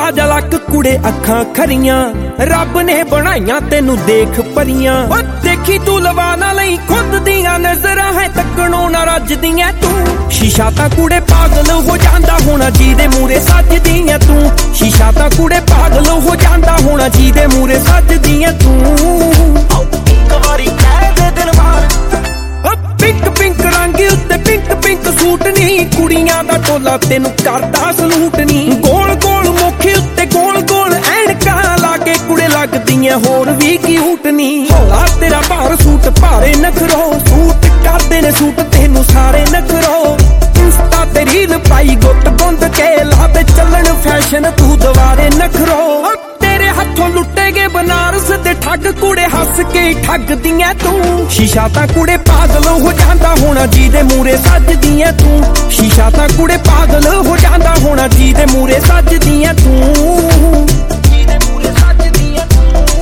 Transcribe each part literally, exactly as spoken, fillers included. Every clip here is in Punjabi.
ਜਾ ਲੱਕ ਕੁੜੇ ਅੱਖਾਂ ਖਰੀਆਂ ਰੱਬ ਨੇ ਬਣਾਈਆਂ ਤੈਨੂੰ ਦੇਖ ਪਰੀਆਂ। ਓ ਦੇਖੀ ਤੂੰ ਲਵਾ ਨਾ ਲਈ ਖੁਦ ਦੀਆਂ ਨਜ਼ਰਾਂ ਹੈ ਤੱਕਣੋਂ ਨਾ ਰੱਜਦੀਆਂ ਤੂੰ। ਸ਼ੀਸ਼ਾ ਤਾਂ ਕੁੜੇ ਪਾਗਲ ਹੋ ਜਾਂਦਾ ਹੋਣਾ ਜਿਹਦੇ ਮੂਰੇ ਸੱਜਦੀਆਂ ਤੂੰ। ਸ਼ੀਸ਼ਾ ਤਾਂ ਕੁੜੇ ਪਾਗਲ ਹੋ ਜਾਂਦਾ ਹੋਣਾ ਜਿਹਦੇ ਮੂਰੇ ਸੱਜਦੀਆਂ ਤੂੰ। ਇੱਕ ਵਾਰੀ ਕਹਿ ਦੇ ਦਿਲ ਮਾਰ ਪਿੰਕ ਪਿੰਕ ਰੰਗ ਉੱਤੇ ਪਿੰਕ ਪਿੰਕ ਸੂਟ ਨੀ ਕੁੜੀਆਂ ਦਾ ਟੋਲਾ ਤੈਨੂੰ ਕਰਦਾ ਸਲੂਟ ਨੀ। ਗੋਲ ਗੋਲ ਮੁੱਖ ਉੱਤੇ ਗੋਲ ਗੋਲ ਐਨਕਾਂ ਲਾ ਕੇ ਕੁੜੇ ਲੱਗਦੀਆਂ ਹੋਰ ਵੀ ਕਿਊਟ ਨੀ। ਹੌਲਾ ਤੇਰਾ ਭਾਰ ਸੂਟ ਭਾਰੇ ਨਖਰੋ ਸੂਟ ਕਰਦੇ ਨੇ ਸੂਟ ਤੈਨੂੰ ਸਾਰੇ ਨਖਰੋ। ਇੰਸਟਾ ਤੇ ਰੀਲ ਪਾਈ ਗੁੱਟ ਗੁੰਦ ਕੇ ਲਾ ਤੇ ਚੱਲਣ ਫੈਸ਼ਨ ਤੂੰ ਦੁਬਾਰੇ ਨਖਰੋ। ਤੇਰੇ ਹੱਥੋਂ ਲੁੱਟੇ ਗਏ ਬਨਾਰਸ ਦੇ ਠੱਗ ਕੁੜੇ ਹੱਸ ਕੇ ਠੱਗਦੀਆਂ ਤੂੰ। ਸ਼ੀਸ਼ਾ ਤਾਂ ਕੁੜੇ ਪਾਗਲ ਹੋ ਜਾਂਦਾ ਹੋਣਾ ਜਿਹਦੇ ਮੂਰੇ ਸੱਜਦੀਆਂ ਤੂੰ। ਸ਼ੀਸ਼ਾ ਤਾਂ ਕੁੜੇ ਪਾਗਲ ਹੋ ਜਾਂਦਾ ਹੋਣਾ ਜਿਹਦੇ ਮੂਰੇ ਸੱਜਦੀਆਂ ਤੂੰ। ਜਿਹਦੇ ਮੂਰੇ ਸੱਜਦੀਆਂ ਤੂੰ।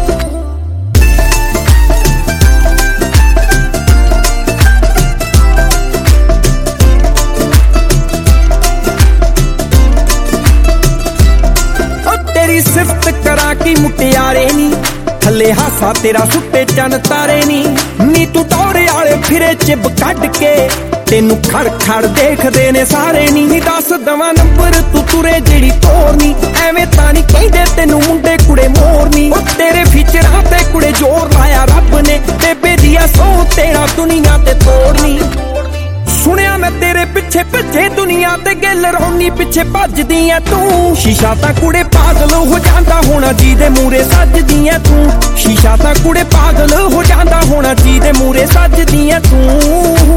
ਤੇਰੀ ਸਿਫਤ ਕਰਾਂ ਕੀ ਮੁਟਿਆਰੇ ਨੀ ਥੱਲੇ ਹਾਸਾ ਤੇਰਾ ਸੁੱਟੇ ਚੰਨ ਤਾਰੇ ਨੀ। ਨੀ ਤੂੰ ਟੋਰੇ ਵਾਲੇ ਫਿਰੇ ਚਿਬ ਕੱਢ ਕੇ ਤੈਨੂੰ ਖੜ ਖੜ ਦੇਖਦੇ ਨੇ ਸਾਰੇ ਨੀ। ਨੀ ਦੱਸ ਦਵਾਂ ਨੰਬਰ ਤੂੰ ਤੁਰੇ ਜਿਹੜੀ ਤੋਰਨੀ ਐਵੇਂ ਤਾਂ ਨੀ ਕਹਿੰਦੇ ਤੈਨੂੰ ਮੁੰਡੇ ਕੁੜੇ ਮੋਰਨੀ। ਉਹ ਤੇਰੇ ਫੀਚਰਾਂ ਤੇ ਕੁੜੇ ਜ਼ੋਰ ਲਾਇਆ ਰੱਬ ਨੇ ਬੇਬੇ ਦੀਆਂ ਸੌ ਤੇਰਾ ਦੁਨੀਆ ਤੇ ਤੋੜਨੀ। ਸੁਣਿਆ ਮੈਂ ਤੇਰੇ ਪਿੱਛੇ ਭੱਜੇ ਦੁਨੀਆ ਤੇ ਗਿੱਲ ਰੌਣੀ ਪਿੱਛੇ ਭੱਜਦੀਆਂ ਤੂੰ। ਸ਼ੀਸ਼ਾ ਤਾਂ ਕੁੜੇ ਪਾਗਲ ਹੋ ਜਾਂਦਾ ਹੋਣਾ ਜਿਹਦੇ ਮੂਰੇ ਸੱਜਦੀਆਂ ਤੂੰ। ਸ਼ੀਸ਼ਾ ਤਾਂ ਕੁੜੇ ਪਾਗਲ ਹੋ ਜਾਂਦਾ ਹੋਣਾ ਜਿਹਦੇ ਮੂਰੇ ਸੱਜਦੀਆਂ ਤੂੰ।